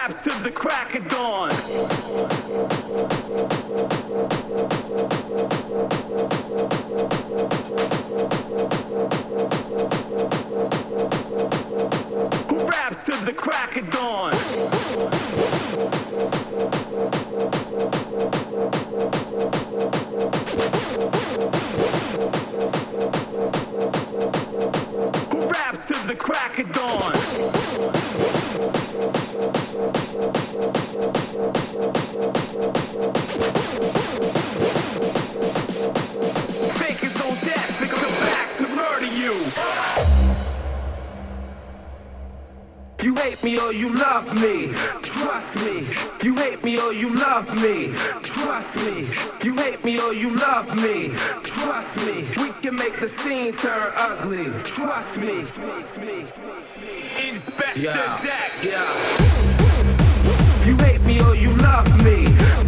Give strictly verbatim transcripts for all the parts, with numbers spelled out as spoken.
raps till the crack of dawn. Who raps till the crack of dawn? Who raps till the crack of dawn? Fakers on death, they come back to murder you. You hate me or you love me, trust me. You hate me or you love me, trust me. You hate me or you love me, trust me. We can make the scene turn ugly, trust me. Inspector yeah. Deck, yeah. You hate me or you love me,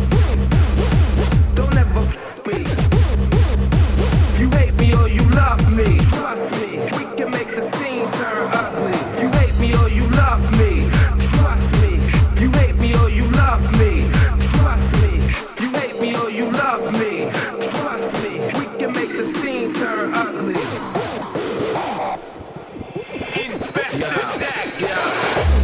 don't ever f*** me. You hate me or you love me, trust me. We can make the scene turn ugly. You hate me or you love me, trust me. You hate me or you love me, trust me. You hate me or you love me, trust me. We can make the scene turn ugly. Inspector yeah. Deck, yeah.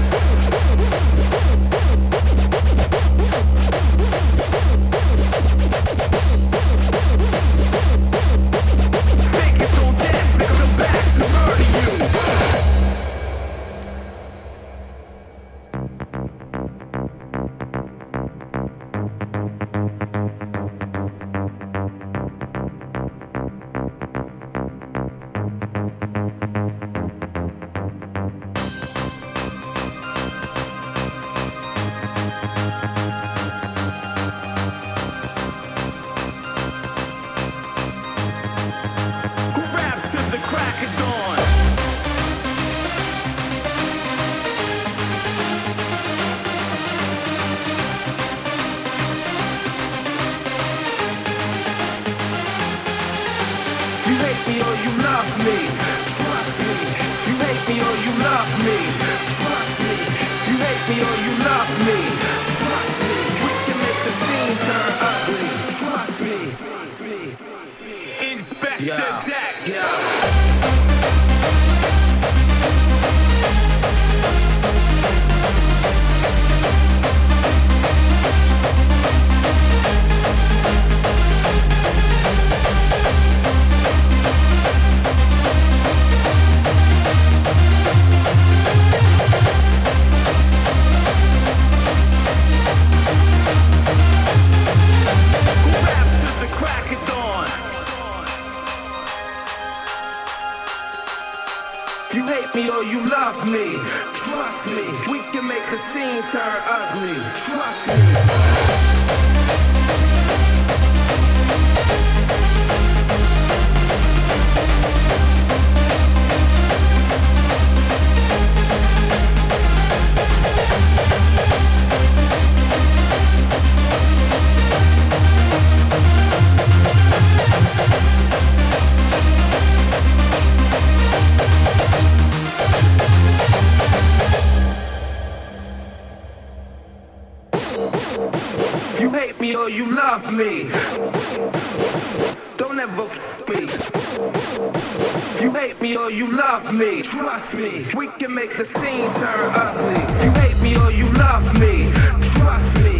Me. Don't ever f*** me. You hate me or you love me, trust me. We can make the scene turn ugly. You hate me or you love me, trust me.